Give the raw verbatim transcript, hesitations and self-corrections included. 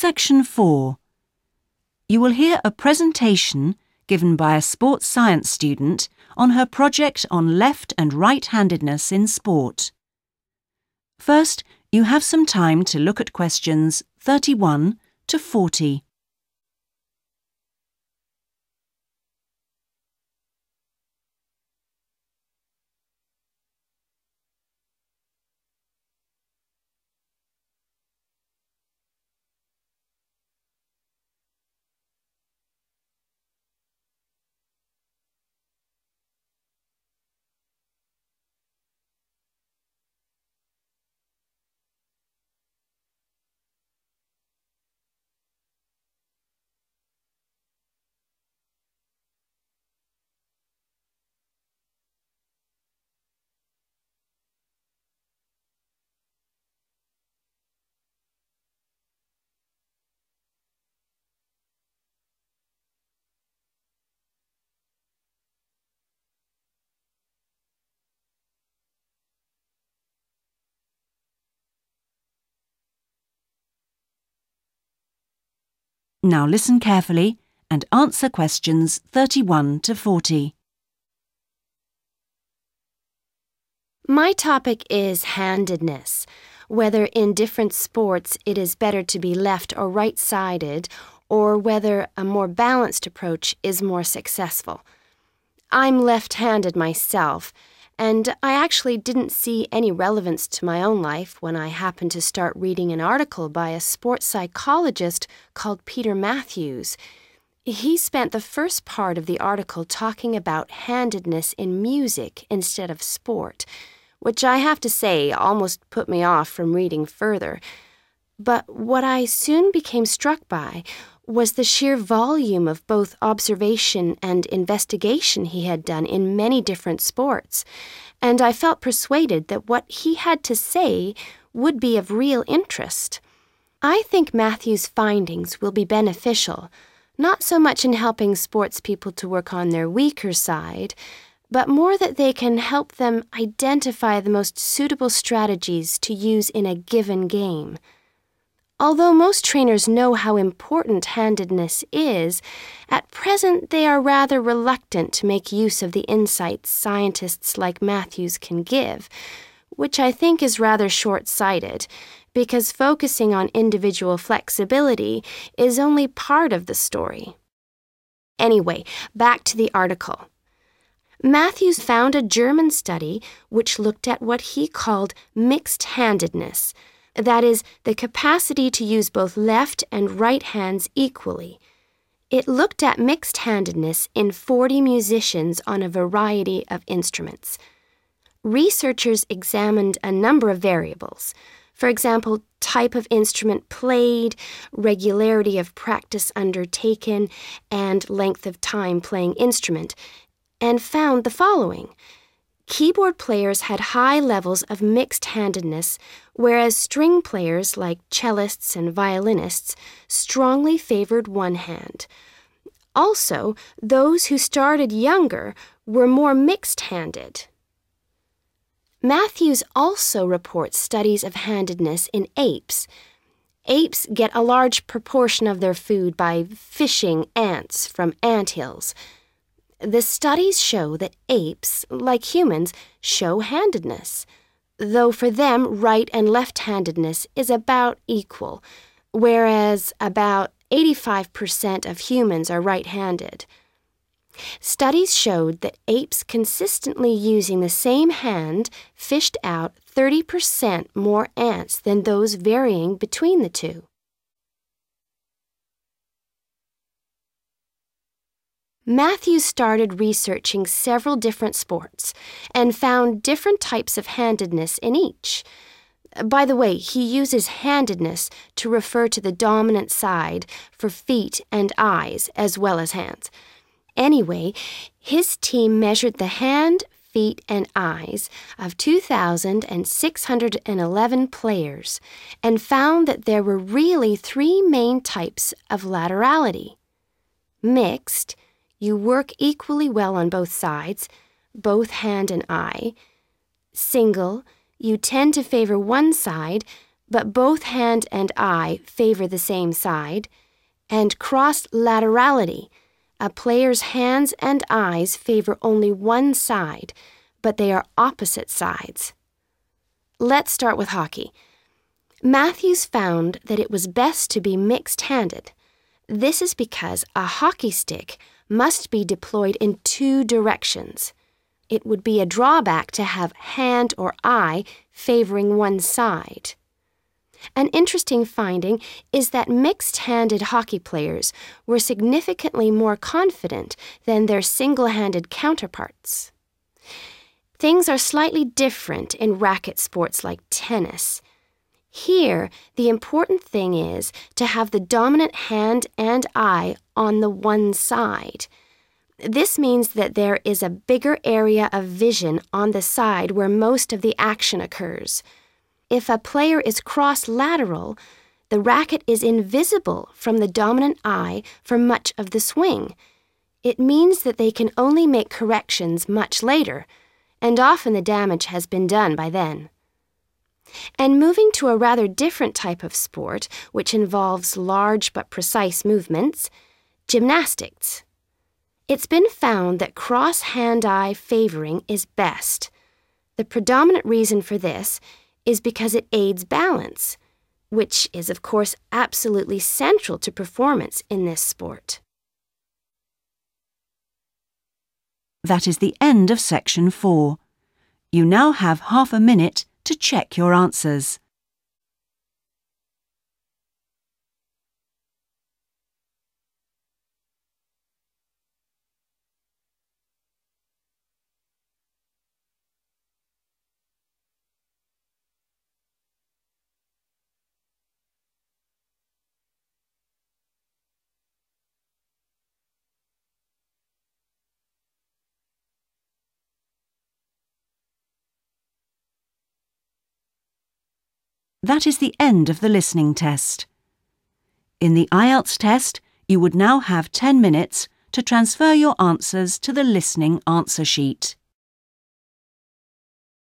Section four. You will hear a presentation given by a sports science student on her project on left and right-handedness in sport. First, you have some time to look at questions thirty-one to forty. Now listen carefully and answer questions thirty-one to forty. My topic is handedness, whether in different sports it is better to be left or right-sided, or whether a more balanced approach is more successful. I'm left-handed myself, and I actually didn't see any relevance to my own life when I happened to start reading an article by a sports psychologist called Peter Matthews. He spent the first part of the article talking about handedness in music instead of sport, which I have to say almost put me off from reading further. But what I soon became struck by was the sheer volume of both observation and investigation he had done in many different sports, and I felt persuaded that what he had to say would be of real interest. I think Matthews' findings will be beneficial, not so much in helping sports people to work on their weaker side, but more that they can help them identify the most suitable strategies to use in a given game. Although most trainers know how important handedness is, at present they are rather reluctant to make use of the insights scientists like Matthews can give, which I think is rather short-sighted, because focusing on individual flexibility is only part of the story. Anyway, back to the article. Matthews found a German study which looked at what he called mixed-handedness, that is, the capacity to use both left and right hands equally. It looked at mixed-handedness in forty musicians on a variety of instruments. Researchers examined a number of variables, for example, type of instrument played, regularity of practice undertaken, and length of time playing instrument, and found the following. Keyboard players had high levels of mixed-handedness, whereas string players like cellists and violinists strongly favored one hand. Also, those who started younger were more mixed-handed. Matthews also reports studies of handedness in apes. Apes get a large proportion of their food by fishing ants from anthills. The studies show that apes, like humans, show handedness, though for them right and left-handedness is about equal, whereas about eighty-five percent of humans are right-handed. Studies showed that apes consistently using the same hand fished out thirty percent more ants than those varying between the two. Matthews started researching several different sports and found different types of handedness in each. By the way, he uses handedness to refer to the dominant side for feet and eyes as well as hands. Anyway, his team measured the hand, feet, and eyes of two thousand six hundred eleven players and found that there were really three main types of laterality. Mixed, you work equally well on both sides, both hand and eye. Single, you tend to favor one side, but both hand and eye favor the same side, and cross-laterality. A player's hands and eyes favor only one side, but they are opposite sides. Let's start with hockey. Matthews found that it was best to be mixed-handed. This is because a hockey stick must be deployed in two directions. It would be a drawback to have hand or eye favoring one side. An interesting finding is that mixed-handed hockey players were significantly more confident than their single-handed counterparts. Things are slightly different in racket sports like tennis. Here, the important thing is to have the dominant hand and eye on the one side. This means that there is a bigger area of vision on the side where most of the action occurs. If a player is cross-lateral, the racket is invisible from the dominant eye for much of the swing. It means that they can only make corrections much later, and often the damage has been done by then. And moving to a rather different type of sport, which involves large but precise movements, gymnastics. It's been found that cross-hand-eye favoring is best. The predominant reason for this is because it aids balance, which is, of course, absolutely central to performance in this sport. That is the end of section four. You now have half a minute to check your answers. That is the end of the listening test. In the I E L T S test, you would now have ten minutes to transfer your answers to the listening answer sheet.